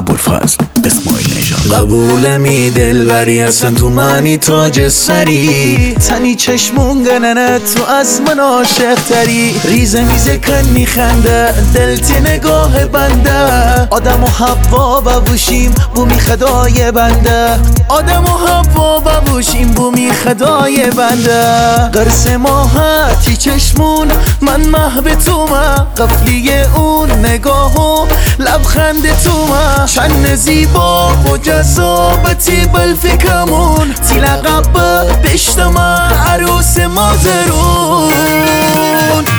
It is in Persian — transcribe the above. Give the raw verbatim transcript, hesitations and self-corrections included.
ابوالفضل اسماعیل نژاد. قبولمی دلبری اصلا تو منی تاج سری، تنی چشمون گننه تو از من عاشق تری. ریزه میزه کن میخنده دلتی نگاه بنده، آدم و حوا ببوشیم بومی خدای بنده، آدم و حوا ببوشیم بومی خدای بنده. قرص ماهتی چشمون من محو تو ما، قفلی اون نگاه و لبخند تو ما، چند زیبا و جذابتی بالفکرمون، تی لقب بشتما عروس مازرون.